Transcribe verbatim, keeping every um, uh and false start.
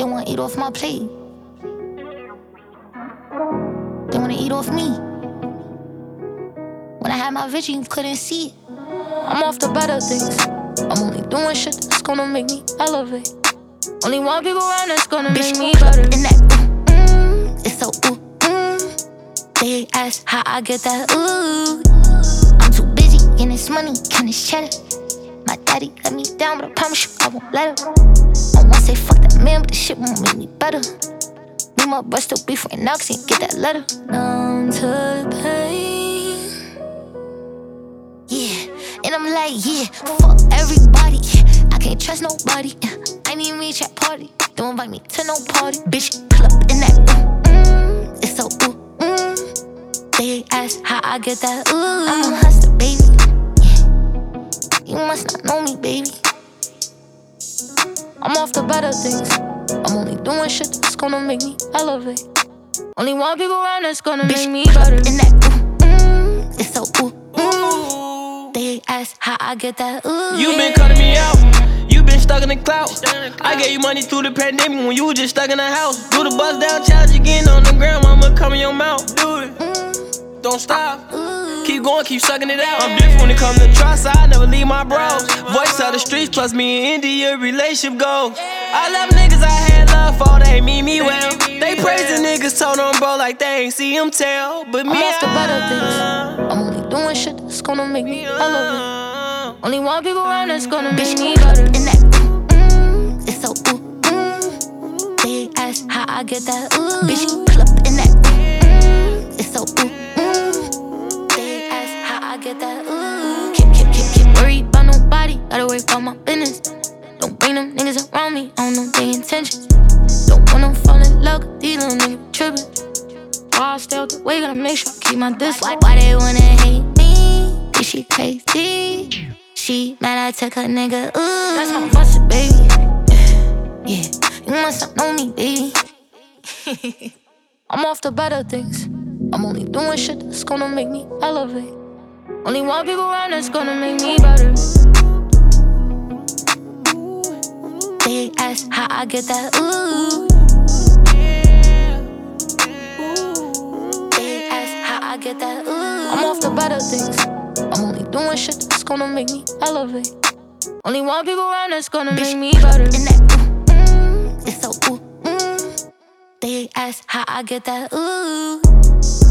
They wanna eat off my plate. They wanna eat off me. When I had my vision, you couldn't see it. I'm off the better things. I'm only doing shit that's gonna make me elevate. Only one people around that's gonna Bitch, make me better. In that ooh, mm, it's so ooh, mm. They ask how I get that ooh. I'm too busy getting this money, getting this cheddar. My daddy let me down, but I promise you I won't let him. I won't say fuck that man, but this shit won't make me better. Me, my bruh still beef right now, cause he ain't get that letter. Numb to the pain. Yeah, and I'm like, yeah, fuck everybody. I can't trust nobody. I need me chat party. Don't invite me to no party. Bitch, pull up in that ooh, mm, it's so ooh, mm. They ask how I get that ooh. I'm a hustler, baby. You must not know me, baby. I'm off the better things. I'm only doing shit that's gonna make me elevate. Only one people around that's gonna Bitch, make me better. In that ooh, mm, it's so ooh, mm. They ask how I get that ooh. You been cutting me out. You been stuck in the clout. I gave you money through the pandemic when you was just stuck in the house. Do the bust down challenge again on the ground. I'ma come in your mouth. Do it. Mm. Don't stop. Keep going, keep sucking it out. I'm different when it comes to trust, I never leave my bros. Voice of the streets, plus me and India, relationship goals. I love niggas I had love for, they mean me well. They praising niggas, told them bro like they ain't see them tell. But me, I'm off the better things. I'm only doing shit that's gonna make me elevate. Only one people around that's gonna Bitch, make me better. In that ooh, mm, it's so ooh, mm. They ask how I get that ooh. Bitch, pull up in that ooh, mm, it's so ooh, mm. I get that ooh. Keep, keep, keep, keep worried about nobody. Gotta worry about my business. Don't bring them niggas around me. I don't know their intentions. Don't wanna fall in love with these little niggas trippin'. While I stay out the way, gotta make sure I keep my distance. Why, why they wanna hate me? Is she crazy? She mad I took her nigga ooh. That's my boss, baby. Yeah, you must not know me, baby. I'm off the better things. I'm only doing shit that's gonna make me elevate. Only one people around that's gonna make me better. They ask how I get that ooh. They ask how I get that ooh. I'm off the better things. I'm only doing shit that's gonna make me elevate. Only one people around that's gonna Bitch, make me better. In that ooh, mm, it's so ooh, mm. They ask how I get that ooh.